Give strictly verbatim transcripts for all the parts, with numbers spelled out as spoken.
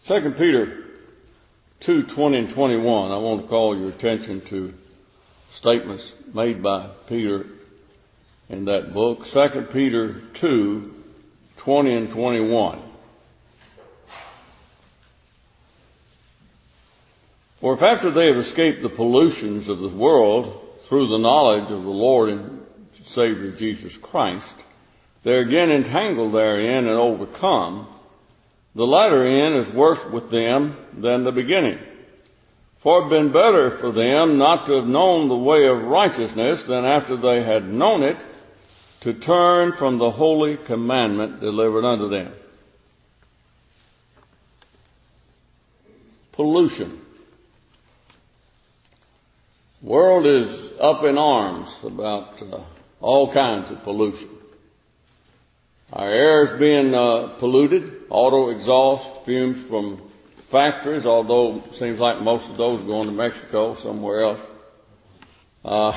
Second Peter two, twenty and twenty-one, I want to call your attention to statements made by Peter in that book. Second Peter two, twenty and twenty-one. For if after they have escaped the pollutions of the world through the knowledge of the Lord and Savior Jesus Christ, they are again entangled therein and overcome, the latter end is worse with them than the beginning. For it had been better for them not to have known the way of righteousness than after they had known it, to turn from the holy commandment delivered unto them. Pollution. The world is up in arms about uh, all kinds of pollution. Our air is being uh, polluted, auto exhaust, fumes from factories, although it seems like most of those are going to Mexico, somewhere else. Uh,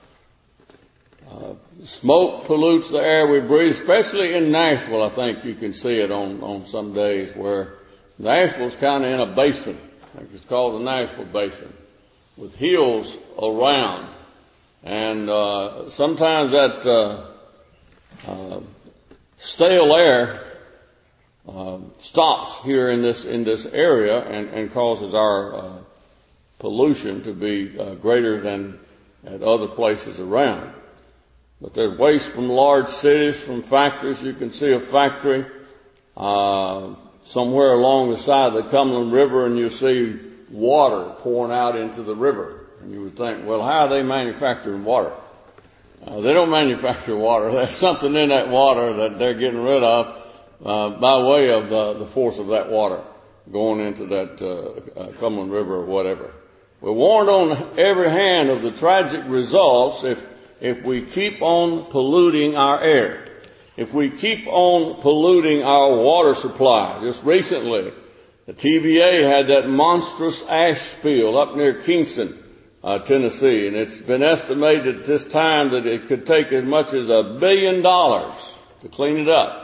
uh, smoke pollutes the air we breathe, especially in Nashville. I think you can see it on, on some days where Nashville's kind of in a basin. I think it's called the Nashville Basin, with hills around. And uh, sometimes that uh, uh, stale air uh, stops here in this in this area and, and causes our uh, pollution to be uh, greater than at other places around. But there's waste from large cities, from factories. You can see a factory uh, somewhere along the side of the Cumberland River, and you see water pouring out into the river. And you would think, well, how are they manufacturing water? Uh, they don't manufacture water. There's something in that water that they're getting rid of uh, by way of the, the force of that water going into that uh, uh, Cumberland River or whatever. We're warned on every hand of the tragic results if if we keep on polluting our air, if we keep on polluting our water supply. Just recently, the T V A had that monstrous ash spill up near Kingston, Uh, Tennessee, and it's been estimated at this time that it could take as much as a billion dollars to clean it up.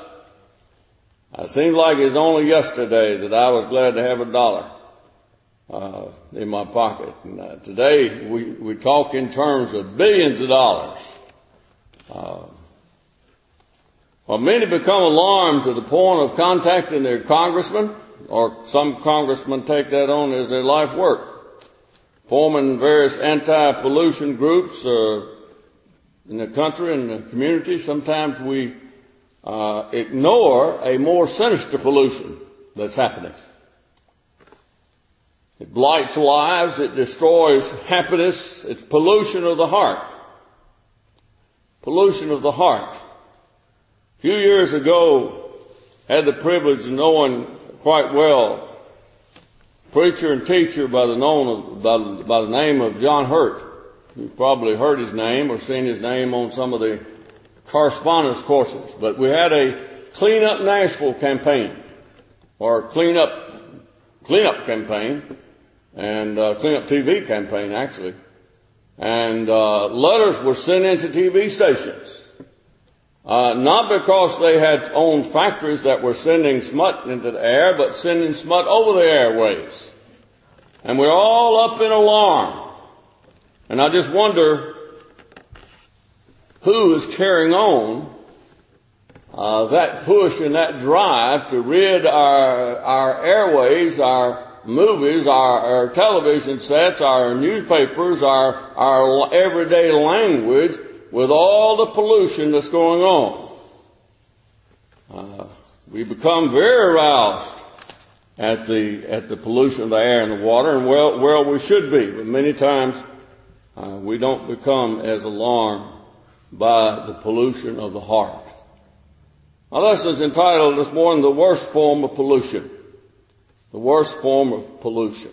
It seems like it's only yesterday that I was glad to have a dollar uh, in my pocket. And uh, today we, we talk in terms of billions of dollars. Uh, well, many become alarmed to the point of contacting their congressman, or some congressmen take that on as their life work, forming various anti-pollution groups uh, in the country and the community. Sometimes we uh, ignore a more sinister pollution that's happening. It blights lives. It destroys happiness. It's pollution of the heart. Pollution of the heart. A few years ago, I had the privilege of knowing quite well preacher and teacher by the, known of, by, by the name of John Hurt. You've probably heard his name or seen his name on some of the correspondence courses. But we had a Clean Up Nashville campaign, or Clean Up, Clean Up campaign, and uh, Clean Up T V campaign actually. And uh, letters were sent into T V stations. Uh, not because they had owned factories that were sending smut into the air, but sending smut over the airwaves. And we're all up in alarm. And I just wonder who is carrying on uh, that push and that drive to rid our, our airways, our movies, our, our television sets, our newspapers, our, our everyday language, with all the pollution that's going on. Uh, we become very aroused at the at the pollution of the air and the water, and well, well we should be, but many times uh, we don't become as alarmed by the pollution of the heart. Now, this is entitled this morning, The Worst Form of Pollution. The worst form of pollution.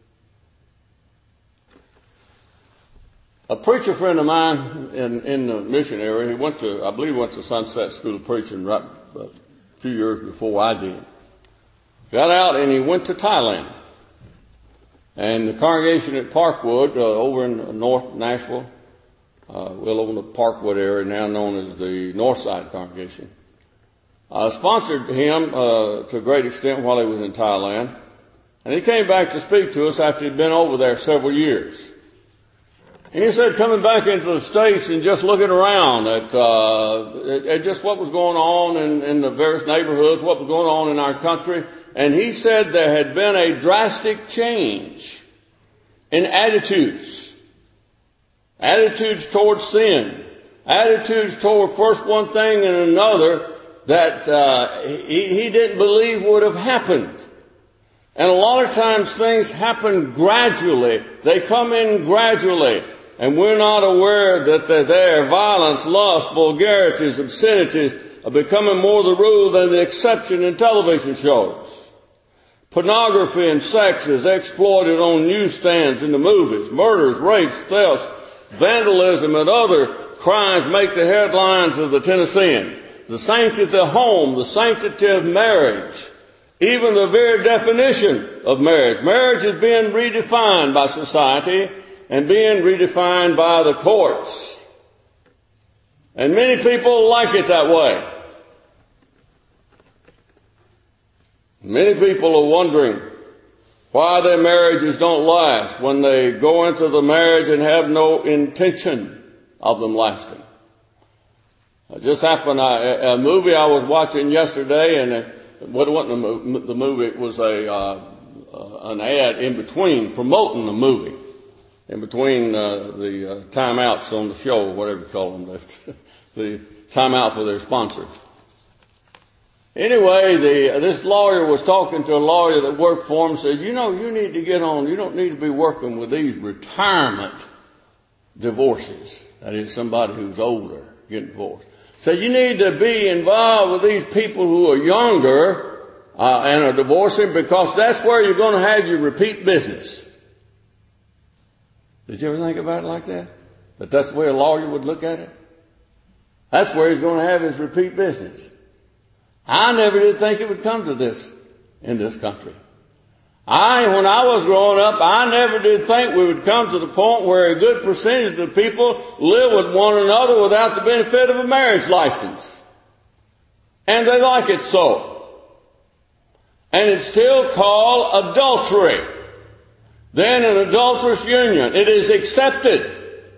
A preacher friend of mine in, in the mission area, he went to, I believe he went to Sunset School of Preaching right a few years before I did. Got out and he went to Thailand. And the congregation at Parkwood, uh, over in North Nashville, uh, well over in the Parkwood area, now known as the Northside congregation, uh, sponsored him uh, to a great extent while he was in Thailand. And he came back to speak to us after he'd been over there several years. And he said, coming back into the States and just looking around at, uh, at, at just what was going on in, in the various neighborhoods, what was going on in our country. And he said there had been a drastic change in attitudes. Attitudes towards sin. Attitudes toward first one thing and another that, uh, he, he didn't believe would have happened. And a lot of times things happen gradually. They come in gradually. And we're not aware that they're there. Violence, lust, vulgarities, obscenities are becoming more the rule than the exception in television shows. Pornography and sex is exploited on newsstands in the movies. Murders, rapes, thefts, vandalism, and other crimes make the headlines of the Tennessean. The sanctity of the home, the sanctity of marriage, even the very definition of marriage. Marriage is being redefined by society and being redefined by the courts. And many people like it that way. Many people are wondering why their marriages don't last when they go into the marriage and have no intention of them lasting. It just happened, I, a movie I was watching yesterday, and it wasn't the movie, it was a, uh, uh, an ad in between promoting the movie. In between uh, the uh, timeouts on the show, or whatever you call them, the timeout for their sponsors. Anyway, the, this lawyer was talking to a lawyer that worked for him, said, you know, you need to get on, you don't need to be working with these retirement divorces. That is, somebody who's older getting divorced. So you need to be involved with these people who are younger uh, and are divorcing, because that's where you're going to have your repeat business. Did you ever think about it like that? That that's the way a lawyer would look at it? That's where he's going to have his repeat business. I never did think it would come to this in this country. I, when I was growing up, I never did think we would come to the point where a good percentage of the people live with one another without the benefit of a marriage license. And they like it so. And it's still called adultery. Then an adulterous union. It is accepted.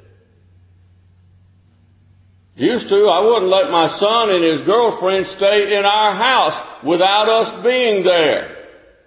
Used to, I wouldn't let my son and his girlfriend stay in our house without us being there.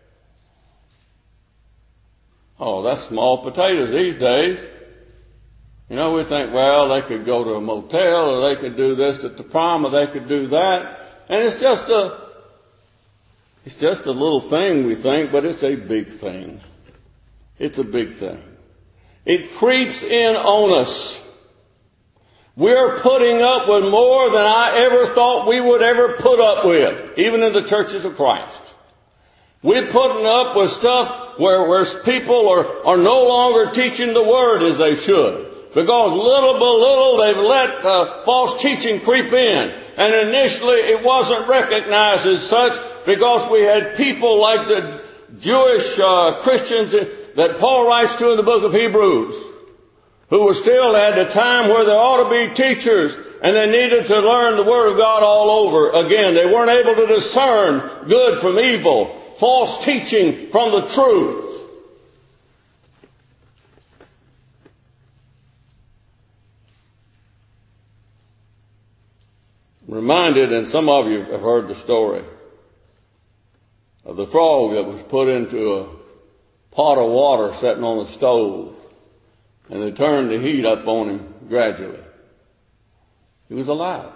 Oh, that's small potatoes these days. You know, we think, well, they could go to a motel, or they could do this at the prom, or they could do that. And it's just a, it's just a little thing we think, but it's a big thing. It's a big thing. It creeps in on us. We're putting up with more than I ever thought we would ever put up with, even in the churches of Christ. We're putting up with stuff where, where people are, are no longer teaching the Word as they should. Because little by little they've let uh, false teaching creep in. And initially it wasn't recognized as such, because we had people like the Jewish uh, Christians that Paul writes to in the book of Hebrews, who were still at a time where there ought to be teachers, and they needed to learn the Word of God all over again. They weren't able to discern good from evil, false teaching from the truth. I'm reminded, and some of you have heard the story, of the frog that was put into a pot of water sitting on the stove, and they turned the heat up on him gradually. He was alive.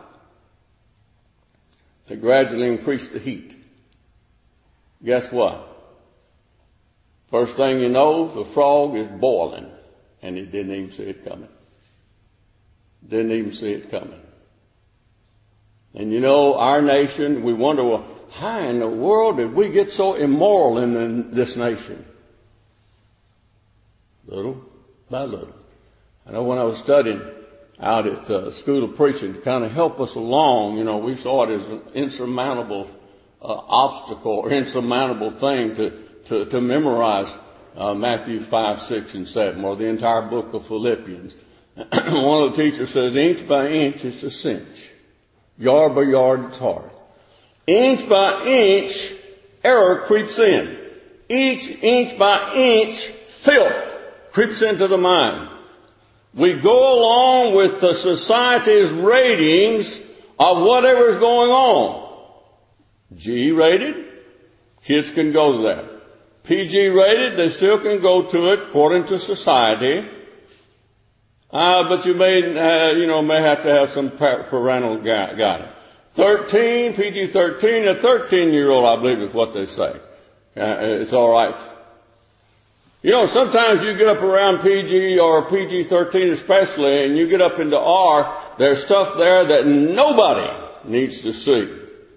They gradually increased the heat. Guess what? First thing you know, the frog is boiling, and he didn't even see it coming. Didn't even see it coming. And you know, our nation, we wonder, well, how in the world did we get so immoral in, in this nation? Little by little. I know when I was studying out at uh, School of Preaching, to kind of help us along, you know, we saw it as an insurmountable uh, obstacle or insurmountable thing to, to, to memorize uh, Matthew five, six, and seven, or the entire book of Philippians. One of the teachers says, inch by inch it's a cinch. Yard by yard it's hard. Inch by inch, error creeps in. Each inch by inch, filth creeps into the mind. We go along with the society's ratings of whatever's going on. G rated, kids can go to that. P G rated, they still can go to it according to society. Uh, but you may, uh, you know, may have to have some parental guidance. thirteen, P G thirteen, a thirteen year old, I believe is what they say. Uh, it's alright. You know, sometimes you get up around P G or P G thirteen especially, and you get up into R, there's stuff there that nobody needs to see.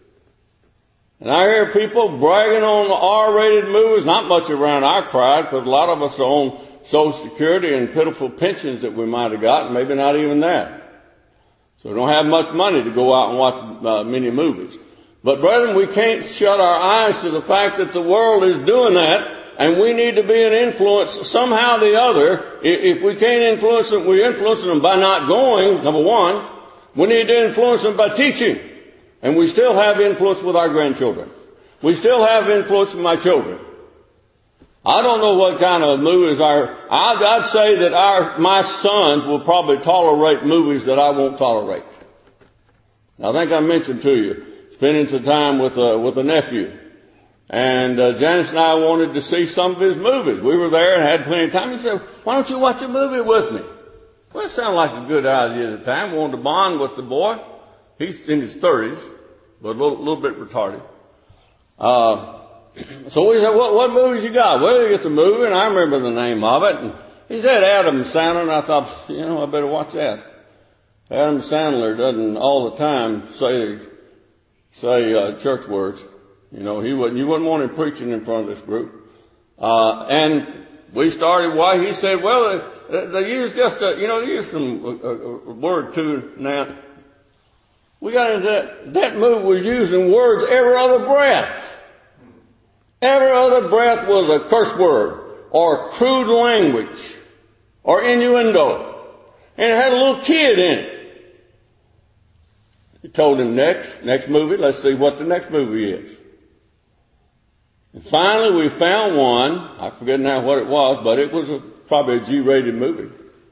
And I hear people bragging on R-rated movies, not much around our crowd, because a lot of us are on Social Security and pitiful pensions that we might have gotten, maybe not even that. So we don't have much money to go out and watch uh, many movies. But brethren, we can't shut our eyes to the fact that the world is doing that, and we need to be an influence somehow or the other. If we can't influence them, we're influencing them by not going, number one. We need to influence them by teaching. And we still have influence with our grandchildren. We still have influence with my children. I don't know what kind of movies our, I'd, I'd say that our, my sons will probably tolerate movies that I won't tolerate. I think I mentioned to you, spending some time with a, with a nephew. And, uh, Janice and I wanted to see some of his movies. We were there and had plenty of time. He said, why don't you watch a movie with me? Well, it sounded like a good idea at the time. We wanted to bond with the boy. He's in his thirties, but a little, little bit retarded. Uh, so we said, what, what movies you got? Well, it's a movie, and I remember the name of it. And he said Adam Sandler, and I thought, you know, I better watch that. Adam Sandler doesn't all the time say, say, uh, church words. You know, he wouldn't, you wouldn't want him preaching in front of this group. Uh, and we started, why he said, well, they, they use just a, you know, they use some, a, a word too now. We got into that, that movie was using words every other breath. Every other breath was a curse word, or crude language, or innuendo. And it had a little kid in it. He told him next, next movie, let's see what the next movie is. And finally we found one, I forget now what it was, but it was a, probably a G-rated movie,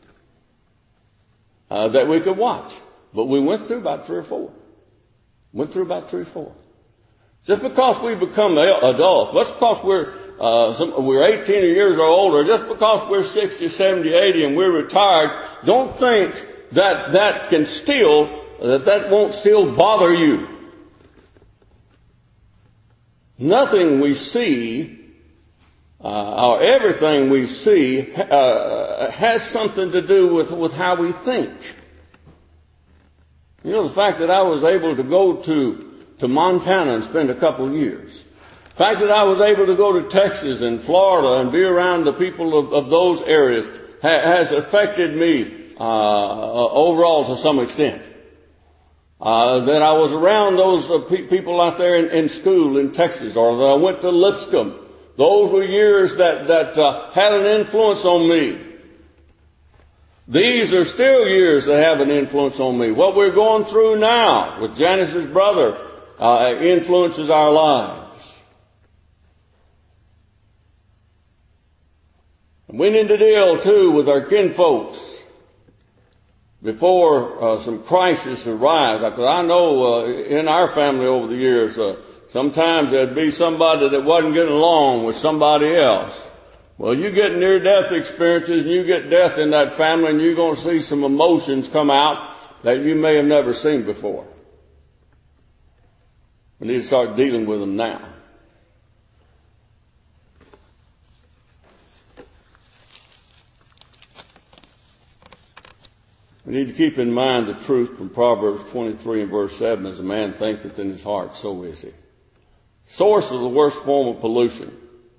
uh, that we could watch. But we went through about three or four. Went through about three or four. Just because we become adults, just because we're, uh, some, we're eighteen years or older, just because we're sixty, seventy, eighty and we're retired, don't think that that can still, that that won't still bother you. Nothing we see, uh, or everything we see, uh, has something to do with, with how we think. You know, the fact that I was able to go to to Montana and spend a couple of years. The fact that I was able to go to Texas and Florida and be around the people of, of those areas ha- has affected me uh, overall to some extent. Uh, that I was around those uh, pe- people out there in, in school in Texas, or that I went to Lipscomb. Those were years that, that uh, had an influence on me. These are still years that have an influence on me. What we're going through now with Janice's brother uh, influences our lives. And we need to deal too with our kinfolks before uh, some crisis arrives. Because I know uh, in our family over the years, uh, sometimes there'd be somebody that wasn't getting along with somebody else. Well, you get near-death experiences and you get death in that family, and you're going to see some emotions come out that you may have never seen before. We need to start dealing with them now. We need to keep in mind the truth from Proverbs twenty-three and verse seven, as a man thinketh in his heart, so is he. Source of the worst form of pollution.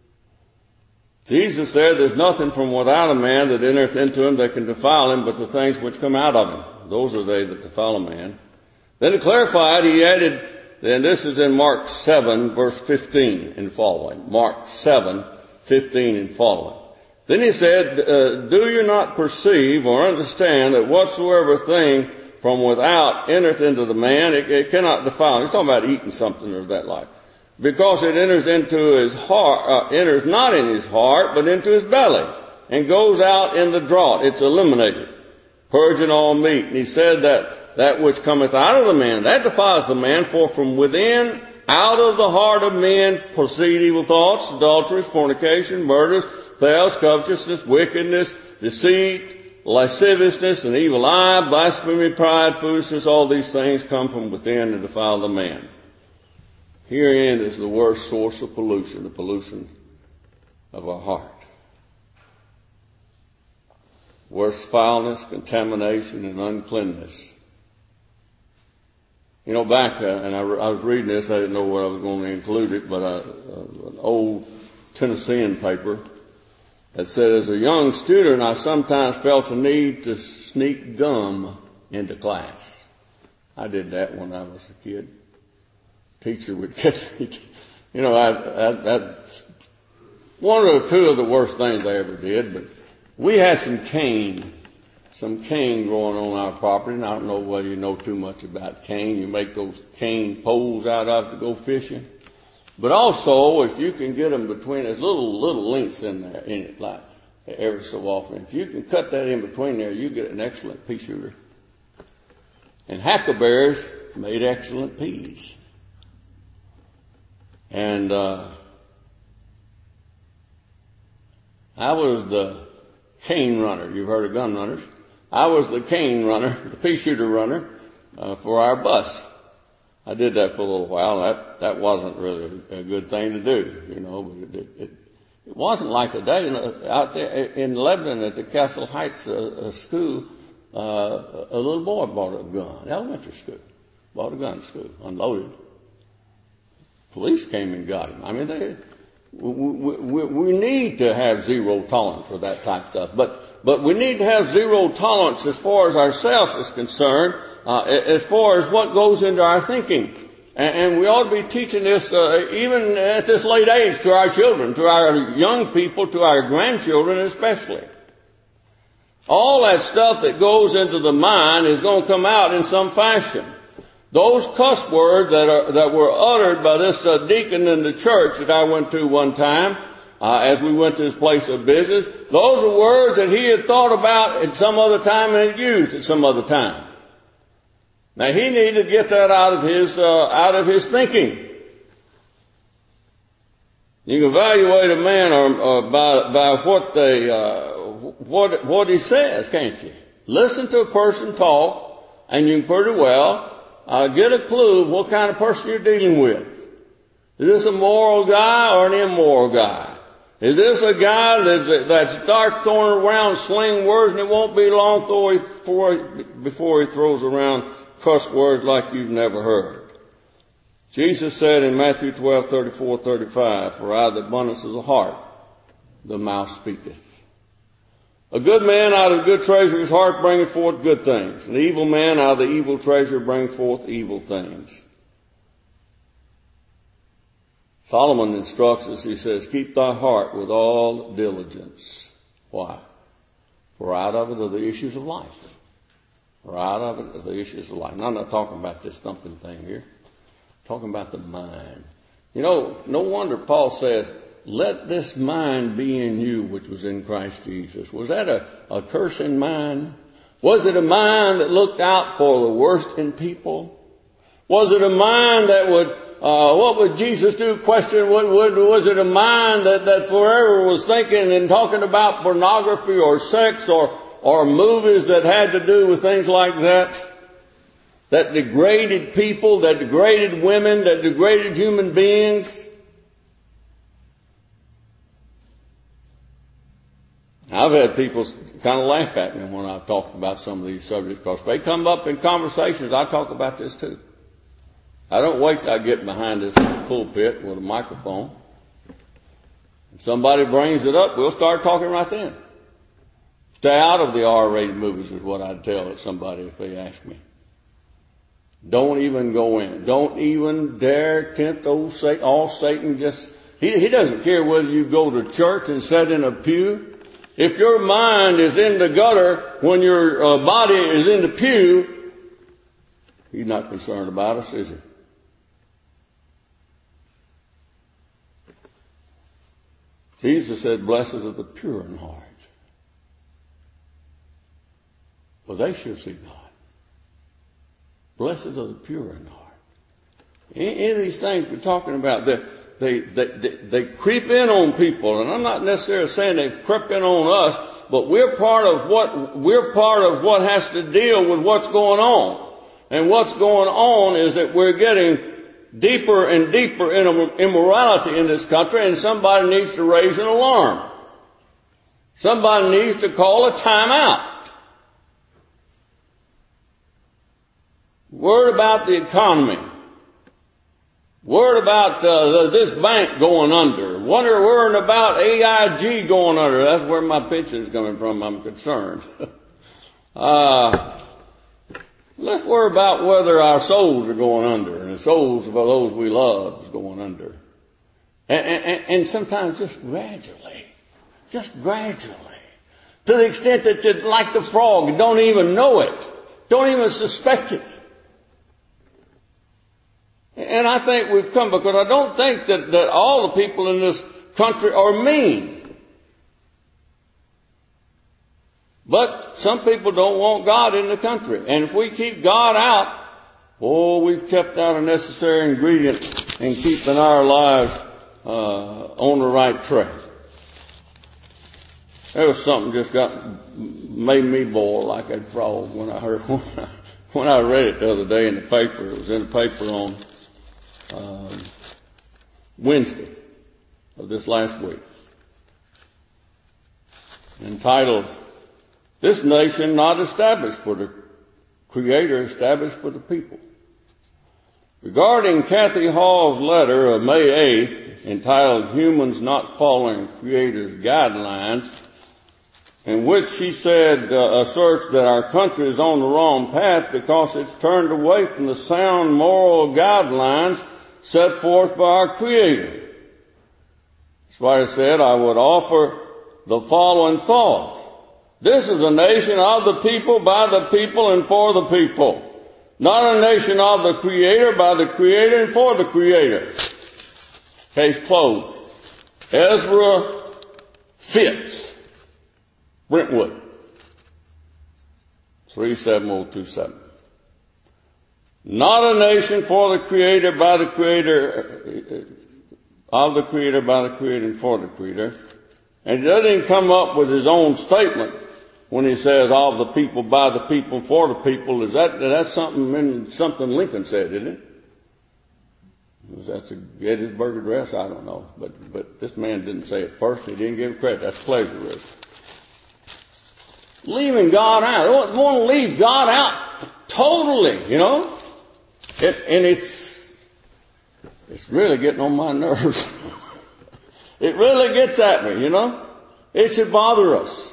Jesus said, there's nothing from without a man that entereth into him that can defile him, but the things which come out of him. Those are they that defile a man. Then to clarify it, he added, and this is in Mark seven, verse fifteen and following. Mark seven, fifteen and following. Then he said, uh, do you not perceive or understand that whatsoever thing from without entereth into the man, it, it cannot defile him. He's talking about eating something or that like. because it enters into his heart, uh, enters not in his heart, but into his belly, and goes out in the draught. It's eliminated, purging all meat. And he said that that which cometh out of the man, that defileth the man, for from within, out of the heart of men proceed evil thoughts, adulteries, fornication, murders, thefts, covetousness, wickedness, deceit, lasciviousness, an evil eye, blasphemy, pride, foolishness. All these things come from within and defile the man. Herein is the worst source of pollution, the pollution of our heart. Worst foulness, contamination, and uncleanness. You know, back, uh, and I, I was reading this, I didn't know where I was going to include it, but uh, uh, an old Tennessean paper that said, as a young student, I sometimes felt the need to sneak gum into class. I did that when I was a kid. Teacher would catch me. You know, I, I, that's one or two of the worst things I ever did, but we had some cane. Some cane growing on our property, and I don't know whether you know too much about cane. You make those cane poles out of to go fishing. But also, if you can get them between, there's little, little links in there, in it, like every so often. If you can cut that in between there, you get an excellent pea shooter. And hackleberries made excellent peas. And, uh, I was the cane runner. You've heard of gun runners. I was the cane runner, the pea shooter runner, uh, for our bus. I did that for a little while. That, that wasn't really a good thing to do, you know, but it, it, it wasn't like a day out there in Lebanon at the Castle Heights uh, uh, school. Uh, a little boy bought a gun, elementary school, bought a gun to school, unloaded. Police came and got him. I mean, they, we, we, we need to have zero tolerance for that type of stuff, but But we need to have zero tolerance as far as ourselves is concerned, uh, as far as what goes into our thinking. And, and we ought to be teaching this, uh, even at this late age, to our children, to our young people, to our grandchildren especially. All that stuff that goes into the mind is going to come out in some fashion. Those cuss words that are, that were uttered by this uh, deacon in the church that I went to one time, Uh, as we went to his place of business, those are words that he had thought about at some other time and had used at some other time. Now he needed to get that out of his, uh, out of his thinking. You can evaluate a man or, uh, by, by what they, uh, what, what he says, can't you? Listen to a person talk and you can pretty well, uh, get a clue of what kind of person you're dealing with. Is this a moral guy or an immoral guy? Is this a guy that's, that starts throwing around sling words, and it won't be long before he, before he throws around cuss words like you've never heard? Jesus said in Matthew twelve, thirty-four, thirty-five, for out of the abundance of the heart, the mouth speaketh. A good man out of the good treasure of his heart bringeth forth good things. An evil man out of the evil treasure bringeth forth evil things. Solomon instructs us, he says, keep thy heart with all diligence. Why? For out of it are the issues of life. For out of it are the issues of life. Now, I'm not talking about this thumping thing here. I'm talking about the mind. You know, no wonder Paul says, let this mind be in you, which was in Christ Jesus. Was that a, a cursing mind? Was it a mind that looked out for the worst in people? Was it a mind that would Uh, what would Jesus do? Question, what, what, was it a mind that, that forever was thinking and talking about pornography or sex or, or movies that had to do with things like that? That degraded people, that degraded women, that degraded human beings? I've had people kind of laugh at me when I've talked about some of these subjects because they come up in conversations. I talk about this too. I don't wait till I get behind this pulpit with a microphone. If somebody brings it up, we'll start talking right then. Stay out of the R-rated movies is what I'd tell somebody if they ask me. Don't even go in. Don't even dare tempt old Satan. All Satan just, he, he doesn't care whether you go to church and sit in a pew. If your mind is in the gutter when your uh, body is in the pew, he's not concerned about us, is he? Jesus said, blessed are the pure in heart, for they shall see God. Blessed are the pure in heart. Any of these things we're talking about, they, they, they, they creep in on people. And I'm not necessarily saying they creep in on us, but we're part of what, we're part of what has to deal with what's going on. And what's going on is that we're getting deeper and deeper in immorality in this country, and somebody needs to raise an alarm. Somebody needs to call a timeout. Word about the economy. Word about uh, this bank going under. Wonder word about A I G going under. That's where my pension is coming from, I'm concerned. uh, let's worry about whether our souls are going under, and the souls of those we love is going under. And, and, and sometimes just gradually. Just gradually. To the extent that you're like the frog, you don't even know it. Don't even suspect it. And I think we've come, because I don't think that, that all the people in this country are mean. But some people don't want God in the country. And if we keep God out, oh, we've kept out a necessary ingredient in keeping our lives uh, on the right track. There was something just got, made me boil like a frog when I heard, when I read it the other day in the paper. It was in the paper on Um, Wednesday of this last week, entitled, "This Nation Not Established for the Creator, Established for the People." Regarding Kathy Hall's letter of May eighth, entitled "Humans Not Following Creator's Guidelines," in which she said, uh, asserts that our country is on the wrong path because it's turned away from the sound moral guidelines set forth by our Creator. That's why I said I would offer the following thought. This is a nation of the people, by the people, and for the people. Not a nation of the Creator, by the Creator, and for the Creator. Case closed. Ezra Fitz, Brentwood, three seven zero two seven. Not a nation for the Creator, by the Creator, of the Creator, by the Creator, and for the Creator. And he doesn't come up with his own statement when he says of the people, by the people, for the people. Is that, that's something in, something Lincoln said, isn't it? Was that a Gettysburg Address? I don't know. But, but this man didn't say it first. He didn't give credit. That's plagiarism. Leaving God out. I don't want to leave God out totally, you know. It, and it's, it's really getting on my nerves. It really gets at me, you know. It should bother us.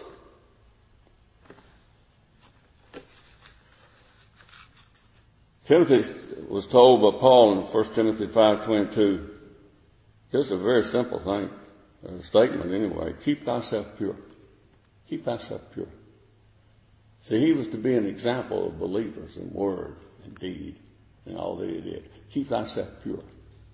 Timothy was told by Paul in First Timothy five twenty-two, just a very simple thing, a statement anyway, keep thyself pure. Keep thyself pure. See, he was to be an example of believers in word and deed and all that he did. Keep thyself pure.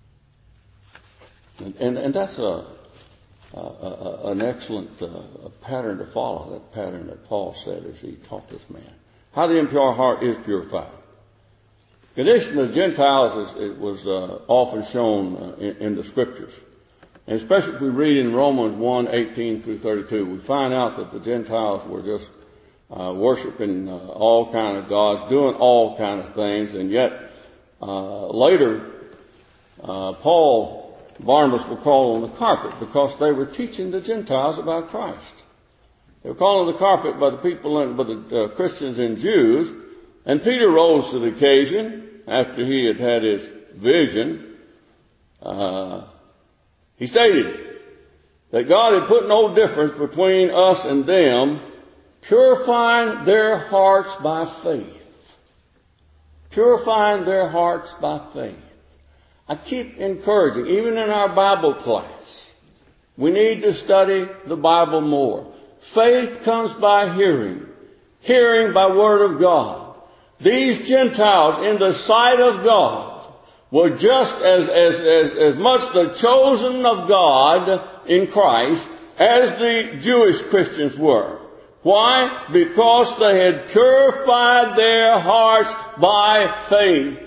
And, and, and that's a, a, a, an excellent uh, a pattern to follow, that pattern that Paul said as he taught this man. How the impure heart is purified. The condition of Gentiles is, it was uh, often shown uh, in, in the Scriptures. And especially if we read in Romans one eighteen through thirty-two, we find out that the Gentiles were just uh, worshiping uh, all kind of gods, doing all kind of things, and yet uh, later uh, Paul, Barnabas were called on the carpet because they were teaching the Gentiles about Christ. They were called on the carpet by the people, and by the uh, Christians and Jews, and Peter rose to the occasion after he had had his vision. Uh, he stated that God had put no difference between us and them, purifying their hearts by faith. Purifying their hearts by faith. I keep encouraging, even in our Bible class, we need to study the Bible more. Faith comes by hearing, hearing by word of God. These Gentiles, in the sight of God, were just as, as, as, as much the chosen of God in Christ as the Jewish Christians were. Why? Because they had purified their hearts by faith.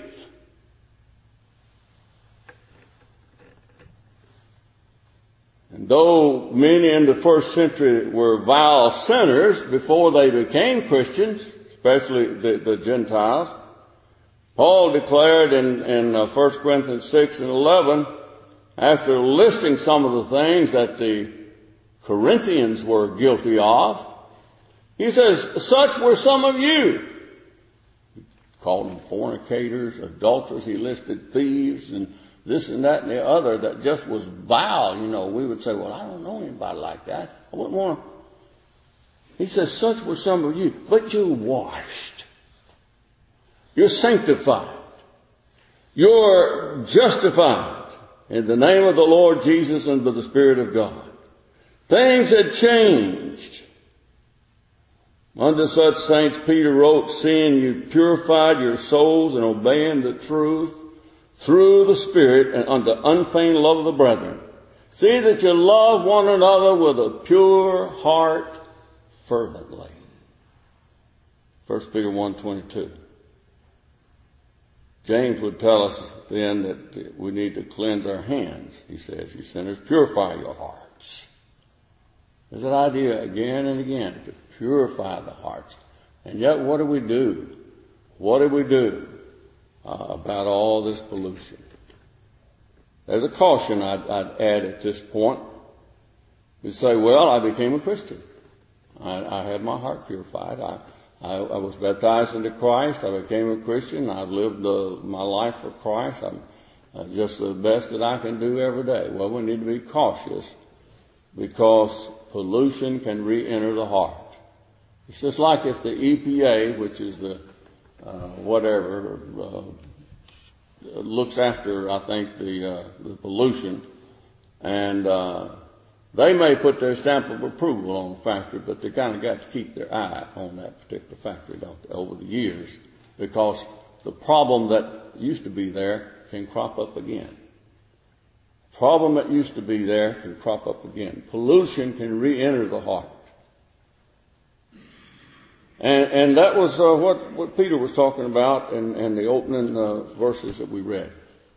And though many in the first century were vile sinners before they became Christians, especially the, the Gentiles, Paul declared in, in uh, First Corinthians six and eleven, after listing some of the things that the Corinthians were guilty of, he says, such were some of you. He called them fornicators, adulterers, he listed thieves and this and that and the other that just was vile. You know, we would say, well, I don't know anybody like that. I wouldn't want to. He says, such were some of you, but you're washed. You're sanctified. You're justified in the name of the Lord Jesus and by the Spirit of God. Things had changed. Unto such saints Peter wrote, seeing you purified your souls and obeying the truth through the Spirit and unto unfeigned love of the brethren. See that you love one another with a pure heart fervently. First Peter one twenty-two. James would tell us then that we need to cleanse our hands. He says, you sinners, purify your hearts. There's that idea again and again, to purify the hearts. And yet what do we do? What do we do uh, about all this pollution? There's a caution I'd, I'd add at this point. We say, well, I became a Christian. I, I had my heart purified. I, I, I was baptized into Christ. I became a Christian. I've lived uh, my life for Christ. I'm uh, just the best that I can do every day. Well, we need to be cautious because pollution can re-enter the heart. It's just like if the E P A, which is the uh, whatever, uh, looks after, I think, the, uh, the pollution, and uh, they may put their stamp of approval on the factory, but they kind of got to keep their eye on that particular factory over the years, because the problem that used to be there can crop up again. Problem that used to be there can crop up again. Pollution can re-enter the heart. And, and that was uh, what, what Peter was talking about in, in the opening uh, verses that we read.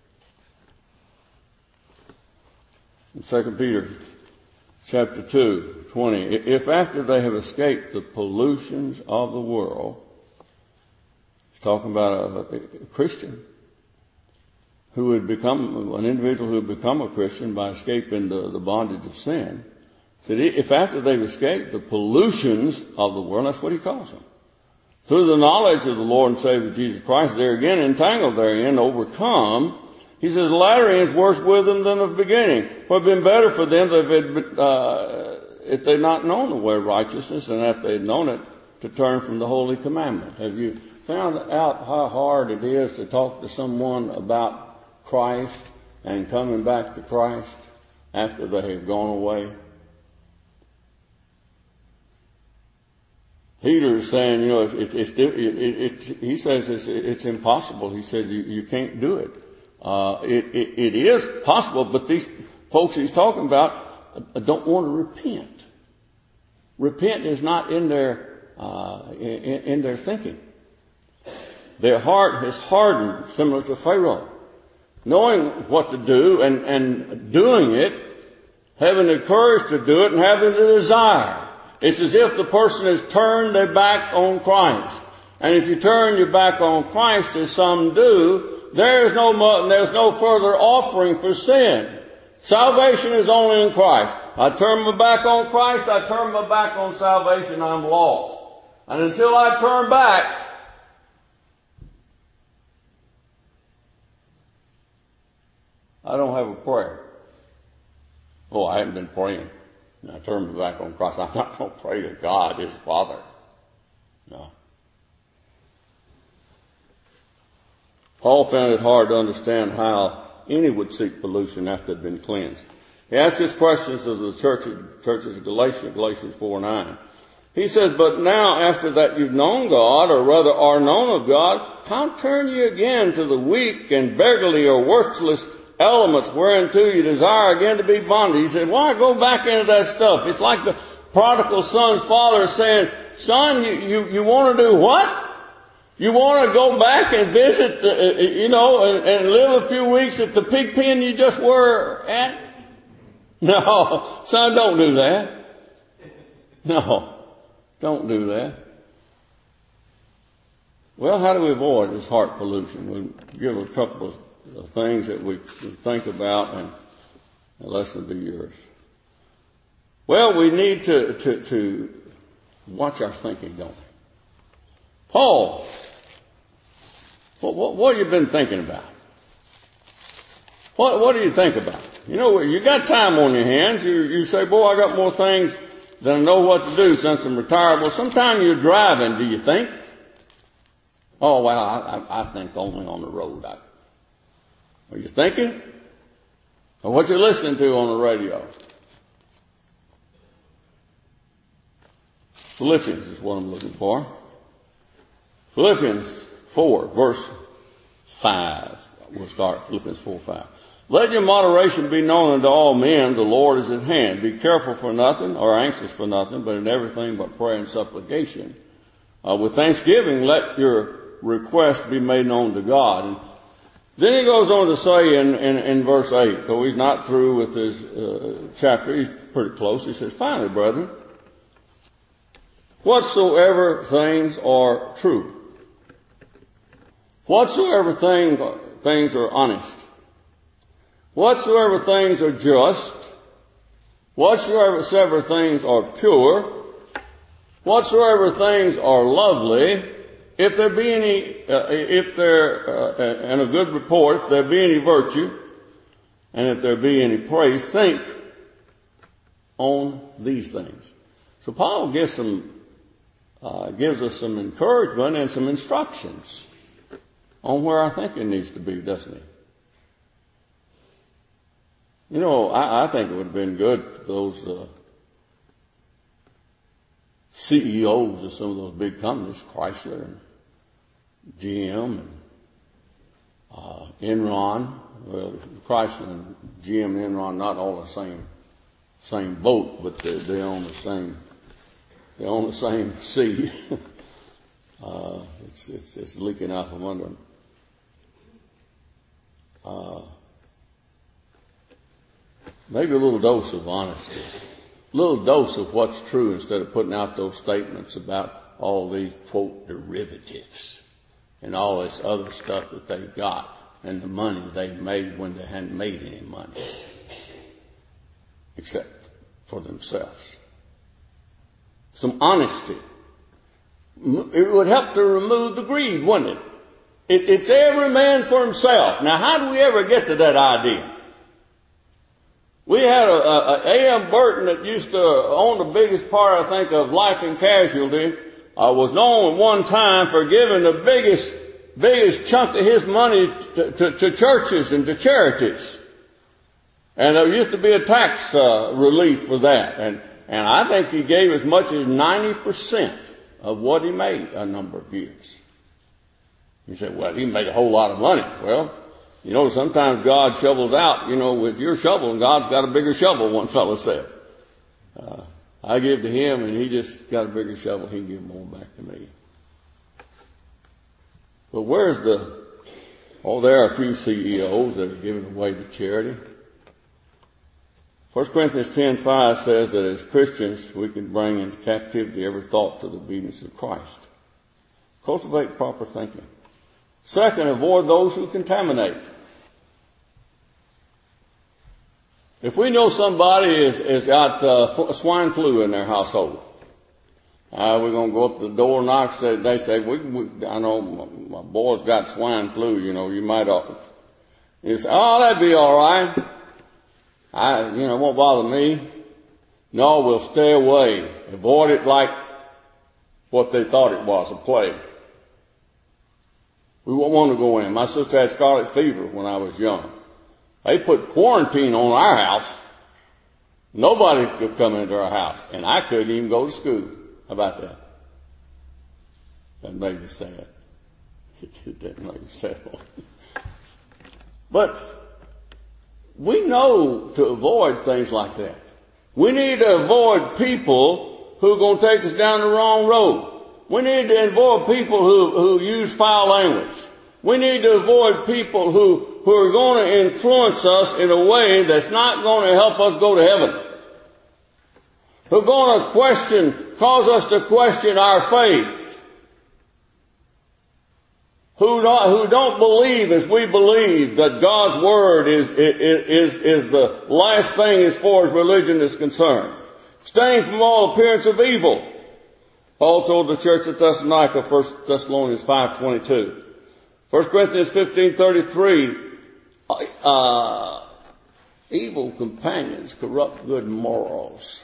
In Second Peter chapter two, twenty, if after they have escaped the pollutions of the world, he's talking about a, a Christian who had become, an individual who had become a Christian by escaping the, the bondage of sin. Said, if after they've escaped the pollutions of the world, that's what he calls them, through the knowledge of the Lord and Savior Jesus Christ, they're again entangled therein, overcome. He says, the latter end is worse with them than the beginning. For it had been better for them if they'd, uh, if they'd not known the way of righteousness, and if they'd known it, to turn from the holy commandment. Have you found out how hard it is to talk to someone about Christ and coming back to Christ after they have gone away? Peter is saying, you know, it, it, it, it, it, he says it's, it's impossible. He says you, you can't do it. Uh, it, it. It is possible, but these folks he's talking about don't want to repent. Repent is not in their uh, in, in their thinking. Their heart is hardened, similar to Pharaoh, knowing what to do and, and doing it, having the courage to do it, and having the desire. It's as if the person has turned their back on Christ. And if you turn your back on Christ, as some do, there is no, there's no further offering for sin. Salvation is only in Christ. I turn my back on Christ, I turn my back on salvation, I'm lost. And until I turn back, I don't have a prayer. Oh, I haven't been praying. I turn my back on Christ. I'm not going to pray to God, His Father. No. Paul found it hard to understand how any would seek pollution after they'd been cleansed. He asked his questions of the church, churches of Galatia, Galatians four nine. He says, but now after that you've known God, or rather are known of God, how turn ye again to the weak and beggarly or worthless elements whereunto you desire again to be bonded? He said, why go back into that stuff? It's like the prodigal son's father saying, son, you, you, you want to do what? You want to go back and visit, uh, you know, and, and live a few weeks at the pig pen you just were at? No, son, don't do that. No. Don't do that. Well, how do we avoid this heart pollution? We'll give a couple of things that we think about, and the lesson will be yours. Well, we need to, to, to watch our thinking, don't we? Paul, what, what, what have you been thinking about? What, what do you think about? You know, you got time on your hands. You, you say, boy, I got more things than I know what to do since I'm retired. Well, sometime you're driving, do you think? Oh, well, I, I, I think only on the road. I, are you thinking? Or what you're listening to on the radio? Philippians is what I'm looking for. Philippians four, verse five. We'll start Philippians four, five. Let your moderation be known unto all men, the Lord is at hand. Be careful for nothing, or anxious for nothing, but in everything but prayer and supplication. Uh, with thanksgiving, let your request be made known to God. And then he goes on to say in, in, in verse eight, though he's not through with his uh, chapter, he's pretty close. He says, finally, brethren, whatsoever things are true, whatsoever thing, things are honest, whatsoever things are just, whatsoever things are pure, whatsoever things are lovely, if there be any, uh, if there, uh, and a good report, if there be any virtue, and if there be any praise, think on these things. So Paul gives some, uh, gives us some encouragement and some instructions on where our thinking needs to be, doesn't he? You know, I, I think it would have been good for those uh, C E Os of some of those big companies, Chrysler and G M and uh, Enron. Well, Chrysler and G M and Enron not all the same same boat, but they, they own the same they own the same sea. uh, it's, it's it's leaking out from under them. Uh, Maybe a little dose of honesty, a little dose of what's true instead of putting out those statements about all these, quote, derivatives and all this other stuff that they got and the money they made when they hadn't made any money except for themselves. Some honesty. It would help to remove the greed, wouldn't it? it it's every man for himself. Now, how do we ever get to that idea? We had a, a, a A M Burton that used to own the biggest part, I think, of Life and Casualty, uh, was known at one time for giving the biggest, biggest chunk of his money to, to, to churches and to charities. And there used to be a tax, uh, relief for that. And, and I think he gave as much as ninety percent of what he made a number of years. You say, well, he made a whole lot of money. Well, you know, sometimes God shovels out, you know, with your shovel, and God's got a bigger shovel, one fellow said. Uh, I give to him, and he just got a bigger shovel. He can give more back to me. But where's the, oh, there are a few C E Os that are giving away to charity. First Corinthians ten five says that as Christians, we can bring into captivity every thought to the obedience of Christ. Cultivate proper thinking. Second, avoid those who contaminate. If we know somebody has, has got uh, swine flu in their household, uh, we're going to go up to the door and knock. Say, they say, we, we, I know my, my boy's got swine flu, you know, you might ought. You say, oh, that'd be all right. I, you know, it won't bother me. No, we'll stay away. Avoid it like what they thought it was, a plague. We won't want to go in. My sister had scarlet fever when I was young. They put quarantine on our house. Nobody could come into our house, and I couldn't even go to school. How about that? That made me sad. It didn't make me sad. But we know to avoid things like that. We need to avoid people who are going to take us down the wrong road. We need to avoid people who, who use foul language. We need to avoid people who, who are going to influence us in a way that's not going to help us go to heaven. Who are going to question, cause us to question our faith. Who don't, who don't believe as we believe that God's Word is, is, is the last thing as far as religion is concerned. Staying from all appearance of evil. Paul told the church at Thessalonica, First Thessalonians five twenty-two. First Corinthians fifteen thirty-three, uh, evil companions corrupt good morals.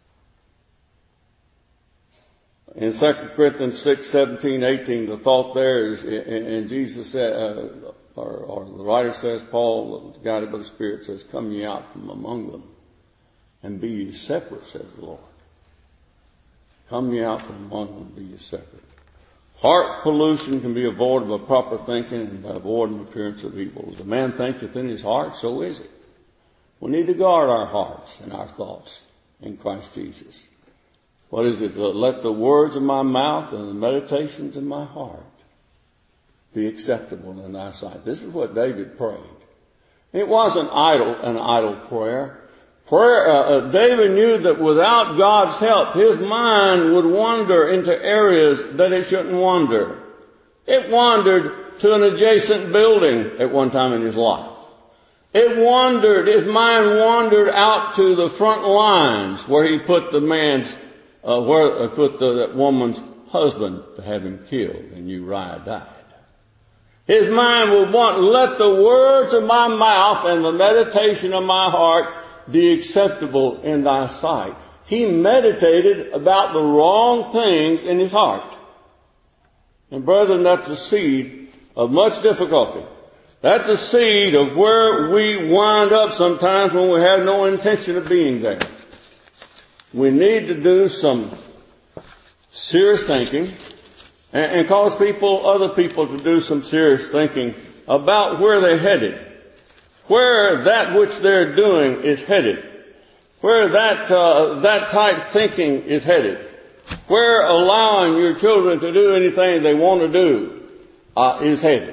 In Second Corinthians six seventeen eighteen, the thought there is, and Jesus said, uh, or, or the writer says, Paul, guided by the Spirit, says, "Come ye out from among them, and be ye separate," says the Lord. Come ye out from among them, and be ye separate. Heart pollution can be avoided by proper thinking and by avoiding the appearance of evil. As a man thinketh in his heart, so is he. We need to guard our hearts and our thoughts in Christ Jesus. What is it? Let the words of my mouth and the meditations of my heart be acceptable in thy sight. This is what David prayed. It wasn't idle, an idle prayer. Prayer, uh, David knew that without God's help, his mind would wander into areas that it shouldn't wander. It wandered to an adjacent building at one time in his life. It wandered, his mind wandered out to the front lines where he put the man's Uh, where uh, put the, that woman's husband to have him killed, and Uriah died. His mind would want, let the words of my mouth and the meditation of my heart be acceptable in thy sight. He meditated about the wrong things in his heart. And brethren, that's the seed of much difficulty. That's the seed of where we wind up sometimes when we have no intention of being there. We need to do some serious thinking and, and cause people, other people to do some serious thinking about where they're headed, where that which they're doing is headed, where that, uh, that type thinking is headed, where allowing your children to do anything they want to do, uh, is headed.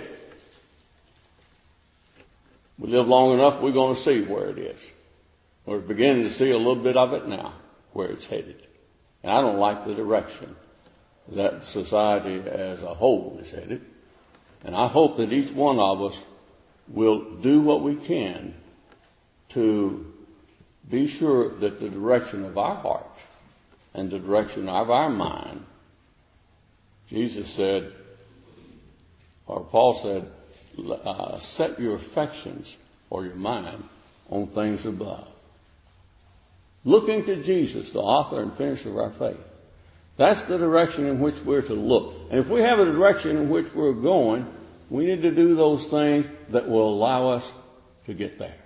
We live long enough, we're going to see where it is. We're beginning to see a little bit of it now, where it's headed. And I don't like the direction that society as a whole is headed. And I hope that each one of us will do what we can to be sure that the direction of our heart and the direction of our mind, Jesus said, or Paul said, uh, set your affections or your mind on things above. Looking to Jesus, the author and finisher of our faith. That's the direction in which we're to look. And if we have a direction in which we're going, we need to do those things that will allow us to get there.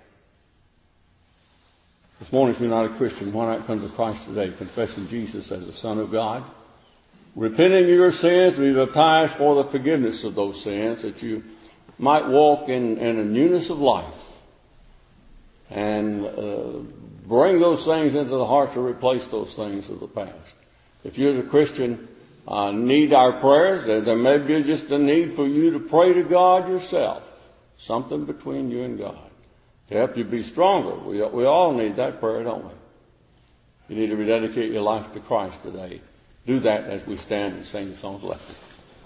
This morning, if you're not a Christian, why not come to Christ today, confessing Jesus as the Son of God, repenting of your sins, be baptized for the forgiveness of those sins, that you might walk in, in a newness of life and uh, bring those things into the heart to replace those things of the past. If you as a Christian uh, need our prayers, there, there may be just a need for you to pray to God yourself. Something between you and God to help you be stronger. We, we all need that prayer, don't we? You need to rededicate your life to Christ today. Do that as we stand and sing the songs left.